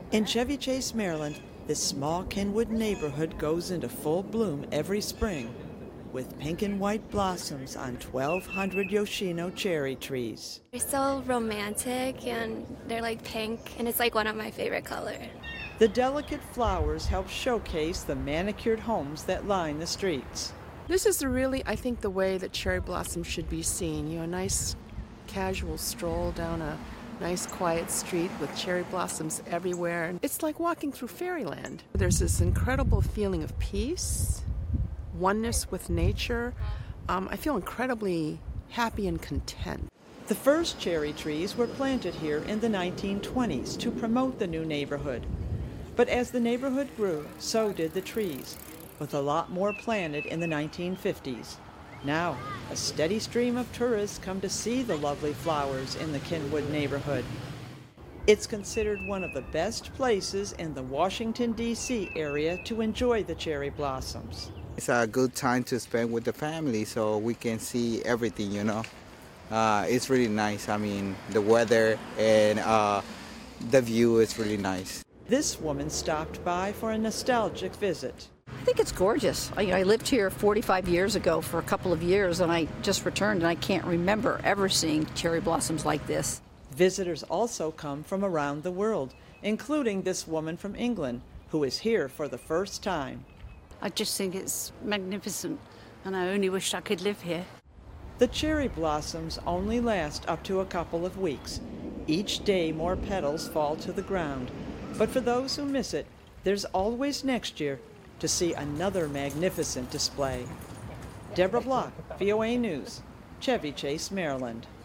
In Chevy Chase, Maryland, this small Kenwood neighborhood goes into full bloom every spring with pink and white blossoms on 1,200 Yoshino cherry trees. They're so romantic and they're like pink, and it's like one of my favorite colors. The delicate flowers help showcase the manicured homes that line the streets. This is really, I think, the way that cherry blossom should be seen. You know, a nice casual stroll down a nice quiet street with cherry blossoms everywhere. It's like walking through fairyland. There's this incredible feeling of peace, oneness with nature. I feel incredibly happy and content. The first cherry trees were planted here in the 1920s to promote the new neighborhood. But as the neighborhood grew, so did the trees, with a lot more planted in the 1950s. Now, a steady stream of tourists come to see the lovely flowers in the Kenwood neighborhood. It's considered one of the best places in the Washington, D.C. area to enjoy the cherry blossoms. It's a good time to spend with the family so we can see everything, you know. It's really nice. I mean, the weather and the view is really nice. This woman stopped by for a nostalgic visit. I think it's gorgeous. I lived here 45 years ago for a couple of years, and I just returned, and I can't remember ever seeing cherry blossoms like this. Visitors also come from around the world, including this woman from England, who is here for the first time. I just think it's magnificent, and I only wish I could live here. The cherry blossoms only last up to a couple of weeks. Each day more petals fall to the ground. But for those who miss it, there's always next year to see another magnificent display. Deborah Block, VOA News, Chevy Chase, Maryland.